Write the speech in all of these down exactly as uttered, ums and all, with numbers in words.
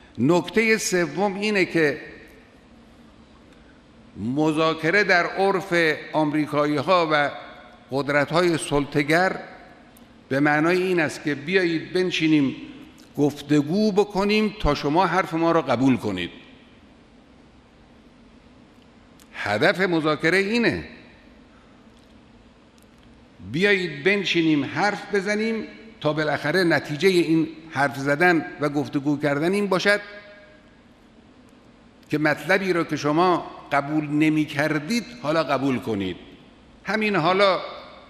نکته سوم اینه که مذاکره در عرف آمریکایی ها و قدرت های سلطه‌گر به معنای این است که بیایید بنشینیم گفتگو بکنیم تا شما حرف ما را قبول کنید. هدف مذاکره اینه، بیایید بنشینیم حرف بزنیم تا بالاخره نتیجه این حرف زدن و گفتگو کردن این باشد که مطلبی را که شما قبول نمی کردید حالا قبول کنید. همین حالا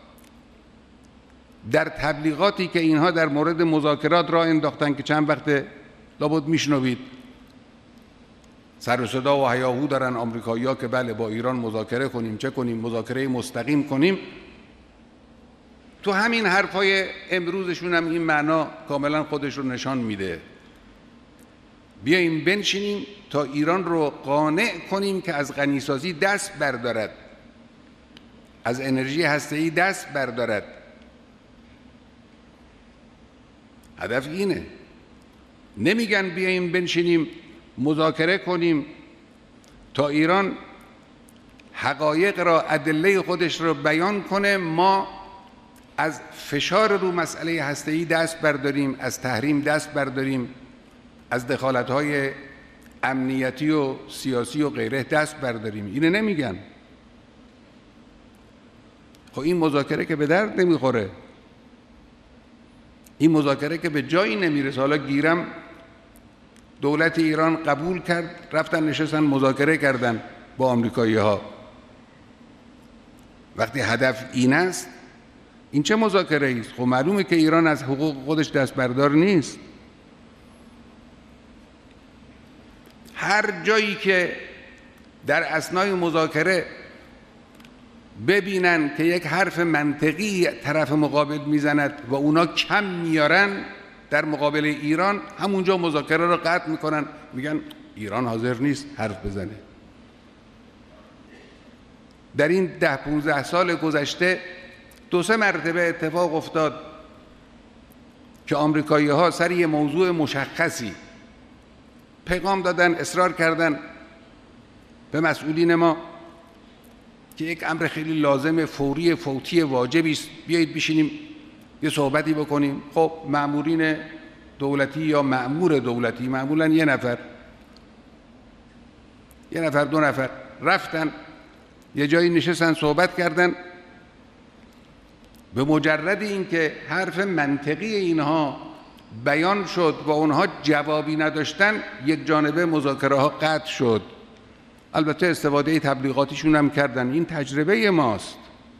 در تبلیغاتی که اینها در مورد مذاکرات را انداختن که چند وقت لابد میشنوید سر و صدا و هیاهو دارن آمریکایی‌ها که بله با ایران مذاکره کنیم، چه کنیم، مذاکره مستقیم کنیم. تو همین حرفای امروزشون هم این معنا کاملا خودش رو نشان میده. بیاییم بنشینیم تا ایران رو قانع کنیم که از غنیسازی دست بردارد، از انرژی هسته‌ای دست بردارد. هدف اینه. نمیگن بیاییم بنشینیم مذاکره کنیم تا ایران حقایق را، ادله خودش را بیان کنه، ما از فشار رو مسئله هسته‌ای دست برداریم، از تحریم دست برداریم، از دخالت‌های امنیتی و سیاسی و غیره دست برداریم. اینه نمیگن. خب این مذاکره که به درد نمیخوره، این مذاکره که به جایی نمیرسه. حالا گیرم دولت ایران قبول کرد، رفتن نشستن مذاکره کردن با آمریکایی ها. وقتی هدف این است، این چه مذاکره است؟ خب معلومه که ایران از حقوق خودش دست بردار نیست. هر جایی که در اثنای مذاکره ببینن که یک حرف منطقی طرف مقابل میزند و اونا کم میارن در مقابل ایران، همونجا مذاکره را قطع میکنن، میگن ایران حاضر نیست حرف بزنه. در این ده پونزده سال گذشته دو سه مرتبه اتفاق افتاد که آمریکایی ها سر یه موضوع مشخصی پیغام دادن، اصرار کردن به مسئولین ما که یک امر خیلی لازم، فوری، فوتی، واجبی است، بیایید بشینیم یه صحبتی بکنیم. خب مأمورین دولتی یا مأمور دولتی، معمولاً یه نفر یه نفر دو نفر رفتن یه جایی نشستن صحبت کردن. به مجرد اینکه حرف منطقی اینها بیان شد و اونها جوابی نداشتن، یک جانبه مذاکره ها قطع شد. البته استفاده تبلیغاتیشون هم کردن. این تجربه ماست.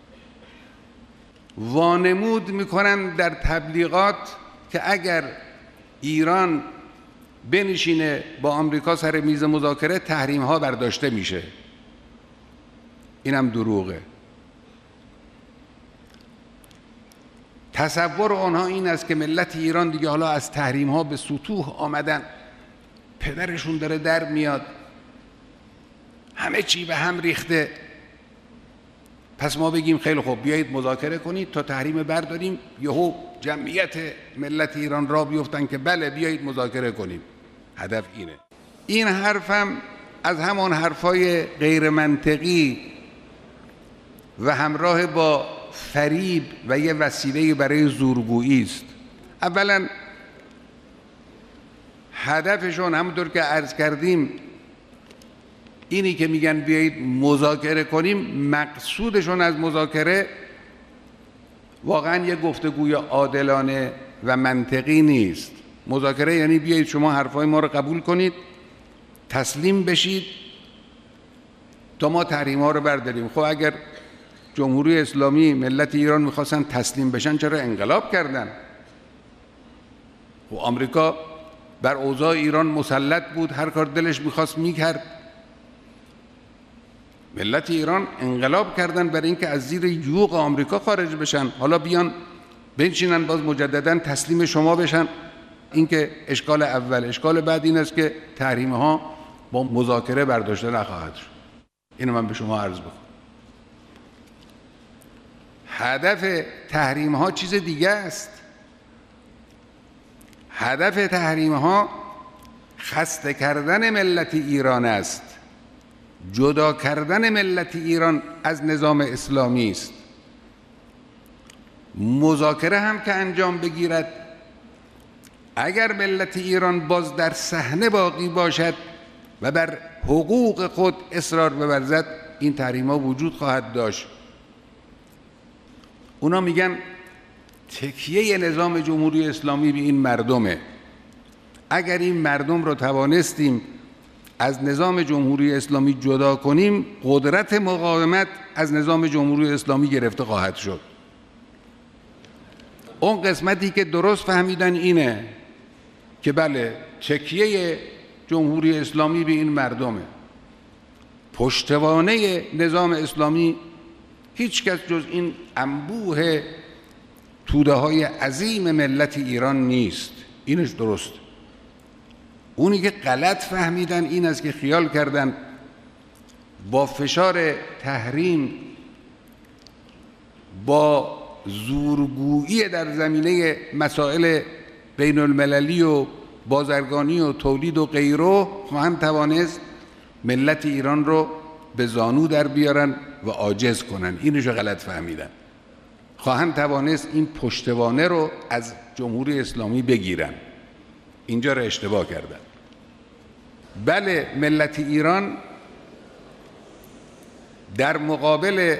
وانمود میکنن در تبلیغات که اگر ایران بنشینه با آمریکا سر میز مذاکره، تحریم ها برداشته میشه. اینم دروغه. تصور آنها این است که ملت ایران دیگه حالا از تحریم ها به سطوح آمدن، پدرشون داره در میاد، همه چی به هم ریخته، پس ما بگیم خیلی خوب بیایید مذاکره کنید تا تحریم برداریم، یهو جمعیت ملت ایران را بیفتن که بله بیایید مذاکره کنیم. هدف اینه. این حرفم از همان حرفای غیر منطقی و همراه با فریب و یه وسیله برای زورگویی است. اولا هدفشون همونطور که عرض کردیم اینی که میگن بیایید مذاکره کنیم، مقصودشون از مذاکره واقعا یه گفتگوی عادلانه و منطقی نیست. مذاکره یعنی بیایید شما حرفای ما رو قبول کنید، تسلیم بشید تا ما تحریم ها رو برداریم. خب اگر جمهوری اسلامی، ملت ایران میخواستن تسلیم بشن، چرا انقلاب کردن؟ و آمریکا بر اوضاع ایران مسلط بود، هر کار دلش میخواست میکرد. ملت ایران انقلاب کردن برای اینکه از زیر یوغ آمریکا خارج بشن. حالا بیان بنشینن باز مجددا تسلیم شما بشن. این که اشکال اول. اشکال بعد این است که تحریم ها با مذاکره برداشته نخواهد شد. اینو من به شما عرض بکنم. هدف تحریم ها چیز دیگه است. هدف تحریم ها خسته کردن ملت ایران است، جدا کردن ملت ایران از نظام اسلامی است. مذاکره هم که انجام بگیرد، اگر ملت ایران باز در صحنه باقی باشد و بر حقوق خود اصرار بورزد، این تحریم ها وجود خواهد داشت. اونا میگن تکیه نظام جمهوری اسلامی به این مردمه. اگر این مردم رو توانستیم از نظام جمهوری اسلامی جدا کنیم، قدرت مقاومت از نظام جمهوری اسلامی گرفته خواهد شد. اون قسمتی که درست فهمیدن اینه که بله، تکیه جمهوری اسلامی به این مردمه. پشتوانه نظام اسلامی هیچ کس جز این انبوه توده های عظیم ملت ایران نیست. اینش درست. اونی که غلط فهمیدن این است که خیال کردن با فشار تحریم، با زورگویی در زمینه مسائل بین المللی و بازرگانی و تولید و غیره خواهند توانست ملت ایران رو به زانو در بیارن و عاجز کنن. اینشو غلط فهمیدن. خواهند توانست این پشتوانه رو از جمهوری اسلامی بگیرن. اینجا رو اشتباه کردن. بله، ملت ایران در مقابل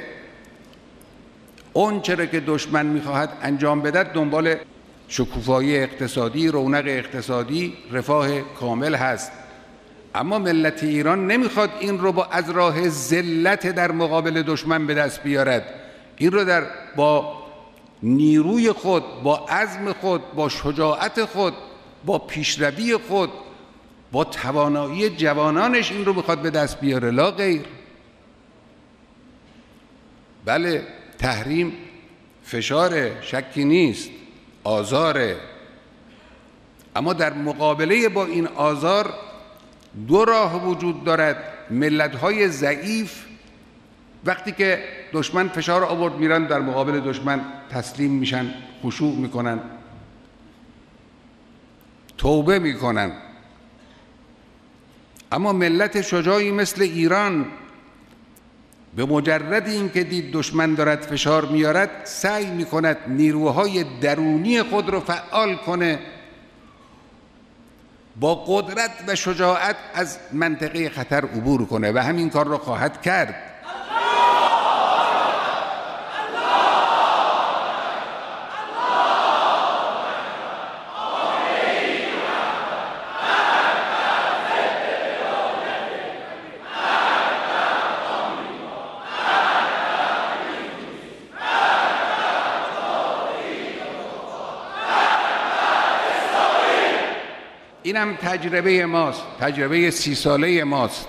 اون چرا که دشمن میخواهد انجام بدهد دنبال شکوفایی اقتصادی، رونق اقتصادی، رفاه کامل هست. اما ملت ایران نمیخواد این رو با از راه ذلت در مقابل دشمن به دست بیارد. این رو در با نیروی خود، با عزم خود، با شجاعت خود، با پیشروی خود، با توانایی جوانانش این رو میخواد به دست بیاره، لا غیر. بله، تحریم فشار، شکی نیست، آزاره. اما در مقابله با این آزار دو راه وجود دارد. ملت‌های ضعیف وقتی که دشمن فشار آورد میرن در مقابل دشمن تسلیم میشن، خشوع میکنن، توبه میکنن. اما ملت شجاعی مثل ایران به مجرد اینکه دید دشمن دارد فشار میارد، سعی میکند نیروهای درونی خود رو فعال کنه، با قدرت و شجاعت از منطقه خطر عبور کنه و همین کار رو خواهد کرد. اینم تجربه ماست، تجربه سی ساله ماست.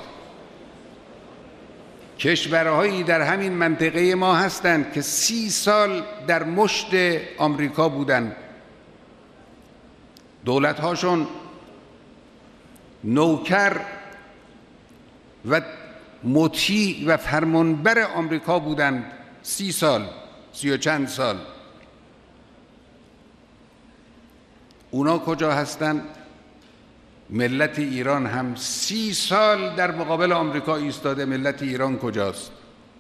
کشورهایی در همین منطقه ما هستند که سی سال در مشت آمریکا بودند. دولت‌هاشون نوکر و مطیع و فرمانبر آمریکا بودند. سی سال، سی و چند سال. اونا کجا هستند؟ ملت ایران هم سی سال در مقابل آمریکا ایستاده. ملت ایران کجاست؟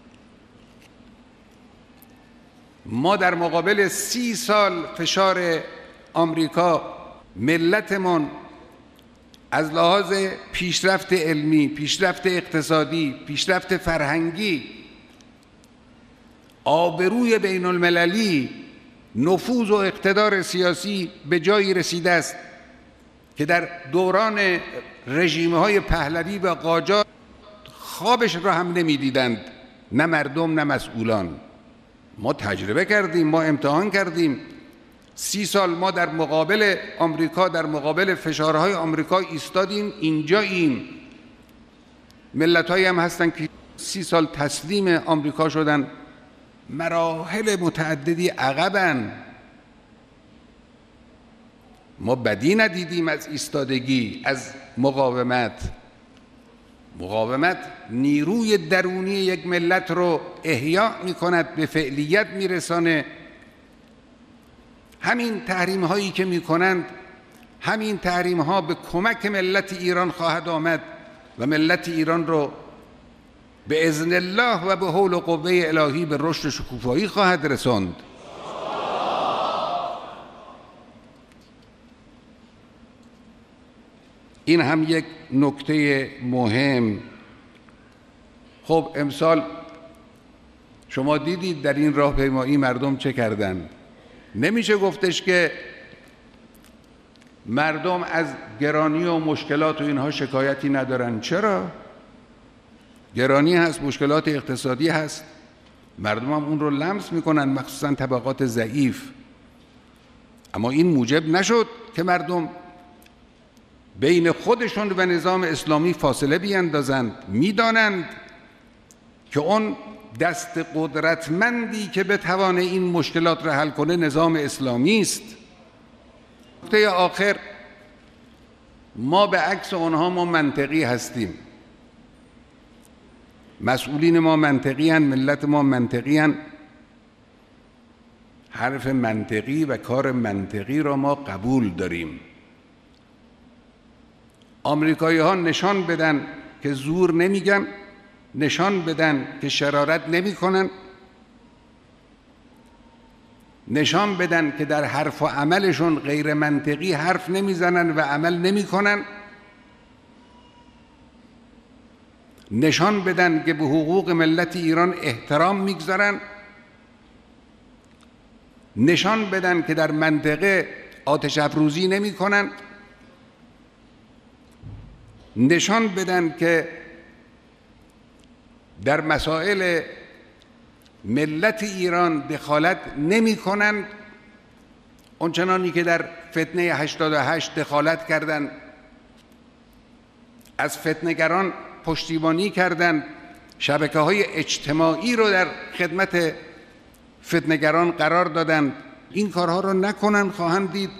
ما در مقابل سی سال فشار آمریکا، ملتمون از لحاظ پیشرفت علمی، پیشرفت اقتصادی، پیشرفت فرهنگی، آبروی بین المللی، نفوذ و اقتدار سیاسی به جایی رسیده است که در دوران رژیم‌های پهلوی و قاجار خوابش را هم نمی‌دیدند، نه مردم نه مسئولان. ما تجربه کردیم، ما امتحان کردیم. سی سال ما در مقابل آمریکا، در مقابل فشارهای آمریکا ایستادیم. اینجاییم. ملت‌هایی هم هستن که سی سال تسلیم آمریکا شدن، مراحل متعددی عقبن. ما بدی ندیدیم از ایستادگی، از مقاومت. مقاومت نیروی درونی یک ملت رو احیا می‌کند، به فعلیت میرسانه. همین تحریم هایی که می‌کنند همین تحریم ها به کمک ملت ایران خواهد آمد و ملت ایران رو به اذن الله و به حول و قوه الهی به رشد شکوفایی خواهد رساند. این هم یک نکته مهم. خب امسال شما دیدید در این راهپیمایی مردم چه کردن. نمیشه گفتش که مردم از گرانی و مشکلات و اینها شکایتی ندارن. چرا؟ گرانی هست، مشکلات اقتصادی هست، مردم هم اون رو لمس میکنن، مخصوصا طبقات ضعیف. اما این موجب نشد که مردم بین خودشون و نظام اسلامی فاصله بیندازند. میدانند که اون دست قدرتمندی که بتوانه این مشکلات را حل کنه نظام اسلامی است. نکته آخر، ما به عکس اونها ما منطقی هستیم. مسئولین ما منطقی هستند، ملت ما منطقی هستند. حرف منطقی و کار منطقی را ما قبول داریم. آمریکایی ها نشان بدن که زور نمیگن، نشان بدن که شرارت نمی کنن، نشان بدن که در حرف و عملشون غیر منطقی حرف نمیزنن و عمل نمی کنن، نشان بدن که به حقوق ملت ایران احترام میگذارن، نشان بدن که در منطقه آتش افروزی نمی کنن، نشان بدن که در مسائل ملت ایران دخالت نمی کنند، اونچنانی که در فتنه هشتاد و هشت دخالت کردند، از فتنه‌گران پشتیبانی کردند، شبکه های اجتماعی رو در خدمت فتنه‌گران قرار دادند. این کارها رو نکنن، خواهند دید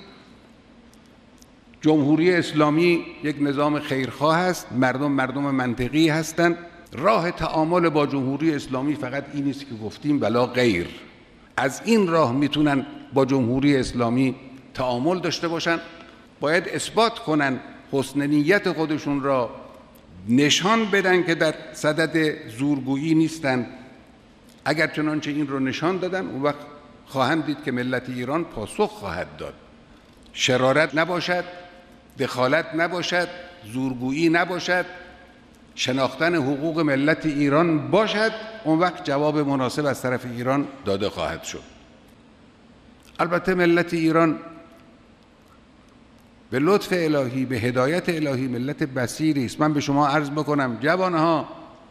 جمهوری اسلامی یک نظام خیرخواه است، مردم مردم منطقی هستند. راه تعامل با جمهوری اسلامی فقط این نیست که گفتیم ولا غیر. از این راه میتونن با جمهوری اسلامی تعامل داشته باشن. باید اثبات کنن حسن نیت خودشون را، نشان بدن که در صدد زورگویی نیستن. اگر چنانچه این رو نشان دادن، اون وقت خواهند دید که ملت ایران پاسخ خواهد داد. شرارت نباشد، دخالت نباشد، زورگویی نباشد، شناختن حقوق ملت ایران باشد. اون وقت جواب مناسب از طرف ایران داده خواهد شد. البته ملت ایران به لطف الهی، به هدایت الهی ملت بصیری است. من به شما عرض بکنم جوانها،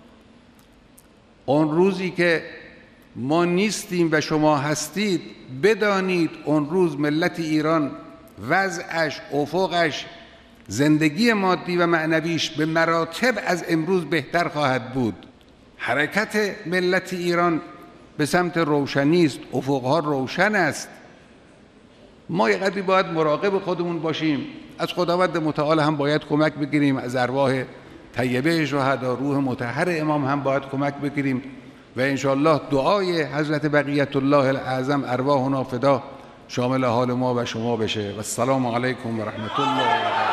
اون روزی که ما نیستیم و شما هستید، بدانید اون روز ملت ایران وضعش، افقش، زندگی مادی و معنویش به مراتب از امروز بهتر خواهد بود. حرکت ملت ایران به سمت روشنی است، افقها روشن است. ما یه قدری باید مراقب خودمون باشیم. از خداوند متعال هم باید کمک بگیریم، از ارواح طیبه شهدا، روح مطهر امام هم باید کمک بگیریم و انشاءالله دعای حضرت بقیت الله الاعظم ارواحنا فدا شامل حال ما و شما بشه. و السلام علیکم و رحمت الله و برکاته.